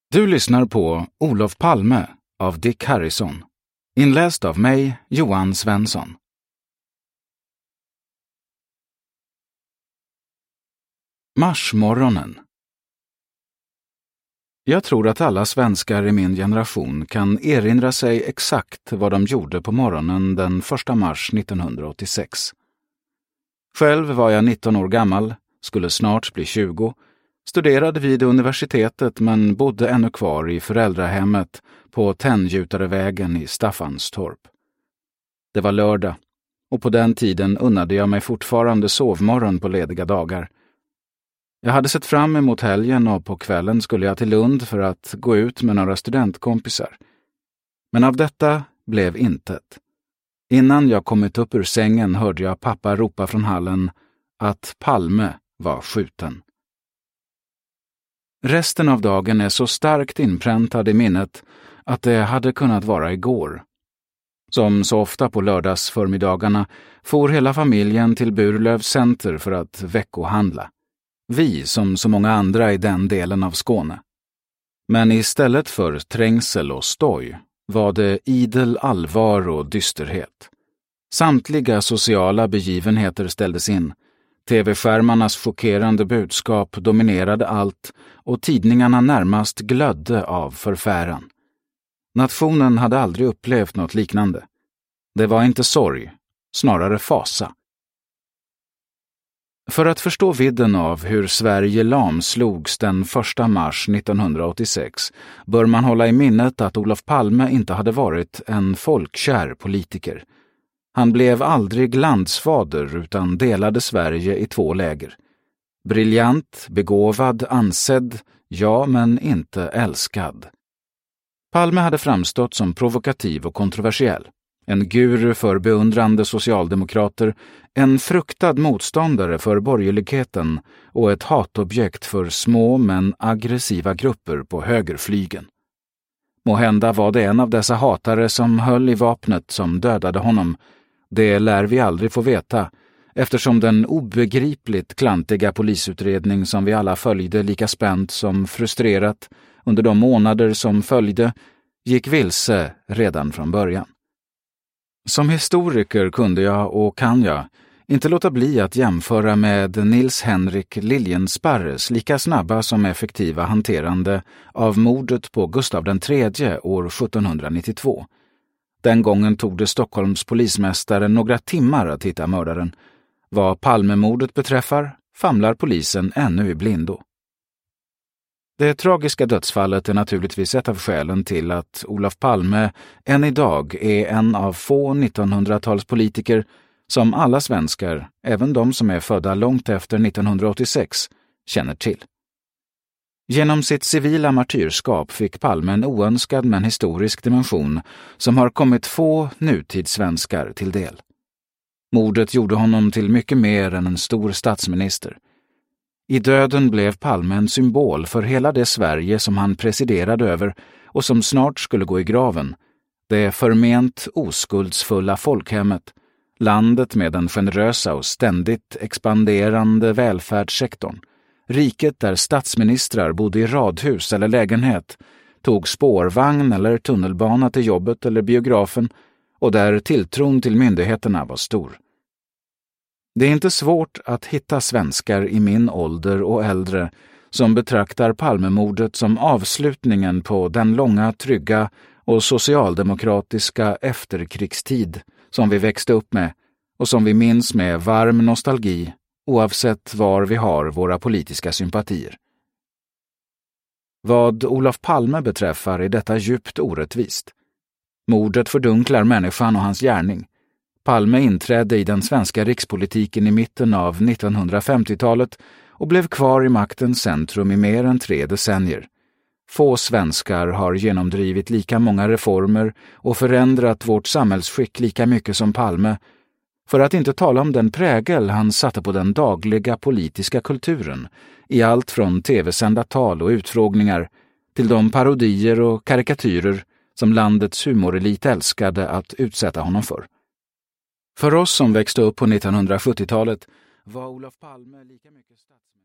Du lyssnar på Olof Palme av Dick Harrison. Inläst av mig, Johan Svensson. Marsmorgonen. Jag tror att alla svenskar i min generation kan erinra sig exakt vad de gjorde på morgonen den 1 mars 1986. Själv var jag 19 år gammal, skulle snart bli 20, studerade vid universitetet men bodde ännu kvar i föräldrahemmet på Tenngjutarvägen i Staffanstorp. Det var lördag, och på den tiden unnade jag mig fortfarande sovmorgon på lediga dagar. Jag hade sett fram emot helgen och på kvällen skulle jag till Lund för att gå ut med några studentkompisar. Men av detta blev intet. Innan jag kommit upp ur sängen hörde jag pappa ropa från hallen att Palme var skjuten. Resten av dagen är så starkt inpräntad i minnet att det hade kunnat vara igår. Som så ofta på lördagsförmiddagarna for hela familjen till Burlövs center för att veckohandla. Vi som så många andra i den delen av Skåne. Men istället för trängsel och stoj var det idel allvar och dysterhet. Samtliga sociala begivenheter ställdes in. TV-skärmarnas chockerande budskap dominerade allt och tidningarna närmast glödde av förfäran. Nationen hade aldrig upplevt något liknande. Det var inte sorg, snarare fasa. För att förstå vidden av hur Sverige lamslogs den 1 mars 1986 bör man hålla i minnet att Olof Palme inte hade varit en folkkär politiker. Han blev aldrig landsfader utan delade Sverige i två läger. Briljant, begåvad, ansedd, ja men inte älskad. Palme hade framstått som provokativ och kontroversiell. En guru för beundrande socialdemokrater, en fruktad motståndare för borgerligheten och ett hatobjekt för små men aggressiva grupper på högerflygen. Måhända var det en av dessa hatare som höll i vapnet som dödade honom. Det lär vi aldrig få veta, eftersom den obegripligt klantiga polisutredning som vi alla följde lika spänt som frustrerat under de månader som följde gick vilse redan från början. Som historiker kunde jag och kan jag inte låta bli att jämföra med Nils Henrik Liljensparres lika snabba som effektiva hanterande av mordet på Gustav III år 1792. Den gången tog det Stockholms polismästare några timmar att hitta mördaren. Vad Palmemordet beträffar famlar polisen ännu i blindo. Det tragiska dödsfallet är naturligtvis ett av skälen till att Olof Palme än idag är en av få 1900-talspolitiker som alla svenskar, även de som är födda långt efter 1986, känner till. Genom sitt civila martyrskap fick Palme en oönskad men historisk dimension som har kommit få nutidssvenskar till del. Mordet gjorde honom till mycket mer än en stor statsminister. I döden blev Palme en symbol för hela det Sverige som han presiderade över och som snart skulle gå i graven. Det förment oskuldsfulla folkhemmet, landet med den generösa och ständigt expanderande välfärdssektorn, riket där statsministrar bodde i radhus eller lägenhet, tog spårvagn eller tunnelbana till jobbet eller biografen och där tilltron till myndigheterna var stor. Det är inte svårt att hitta svenskar i min ålder och äldre som betraktar Palmemordet som avslutningen på den långa, trygga och socialdemokratiska efterkrigstid som vi växte upp med och som vi minns med varm nostalgi oavsett var vi har våra politiska sympatier. Vad Olof Palme beträffar är detta djupt orättvist. Mordet fördunklar människan och hans gärning. Palme inträdde i den svenska rikspolitiken i mitten av 1950-talet och blev kvar i maktens centrum i mer än 3 decennier. Få svenskar har genomdrivit lika många reformer och förändrat vårt samhällsskick lika mycket som Palme, för att inte tala om den prägel han satte på den dagliga politiska kulturen, i allt från tv-sända tal och utfrågningar till de parodier och karikatyrer som landets humorelit älskade att utsätta honom för. För oss som växte upp på 1970-talet var Olof Palme lika mycket statsminister.